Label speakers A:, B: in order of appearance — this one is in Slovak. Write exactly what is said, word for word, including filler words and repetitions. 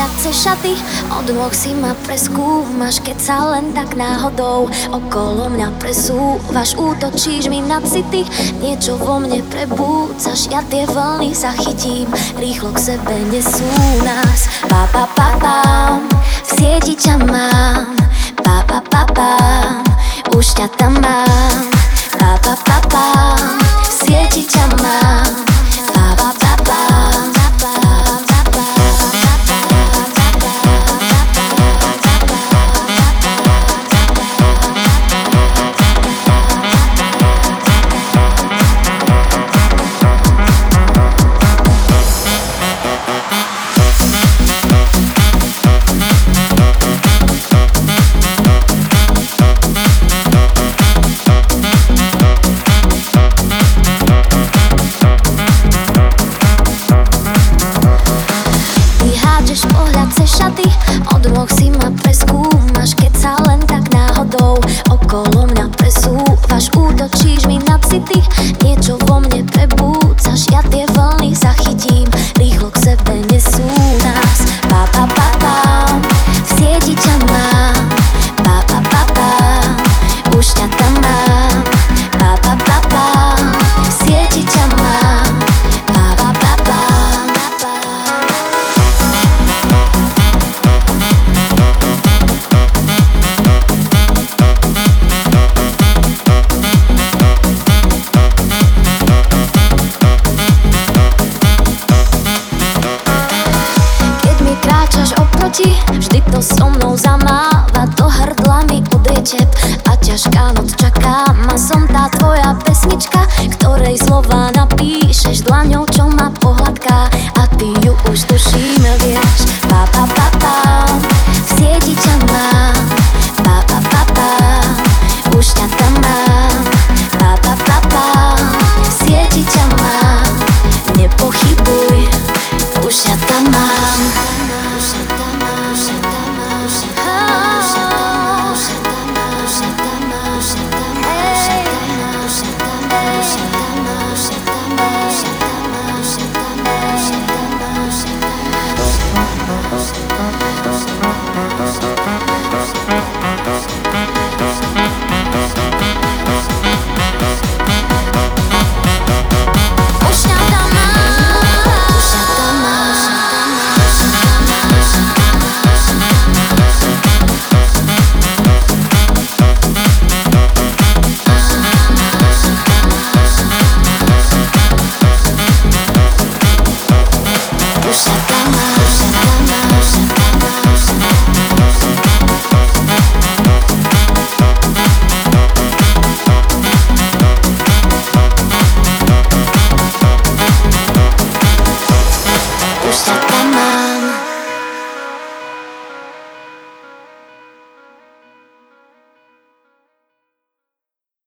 A: pohľadce šaty, od nôh si ma preskúmaš, keď sa len tak náhodou okolo mňa presúvaš, útočíš mi na city, niečo vo mne prebúcaš, ja tie vlny zachytím, rýchlo k sebe nesú nás. Pa pa pa pam, v sieti ťa mám, pa pa pa pam, už ťa tam mám. Pa pa pa pam, v sieti ťa mám, pa pa pa pam. Od nôh si ma preskúmaš, keď sa len tak náhodou okolo mňa presúvaš, útočíš mi na city, niečo vo mne prebúcaš, ja tie vlny zachytím, rýchlo k sebe nesú nás. Pa pa pa pam, v sieti ťa mám, pa pa pa pam, už ťa tam mám. Pa pa pa pam, v sieti ťa mám, pa pa pa pam. Vždy to so mnou zamáva, do hrdla mi udrie tep a ťažká noc čaká ma. Som tá tvoja pesnička, ktorej slova napíšeš dlaňou, čo ma pohľadká.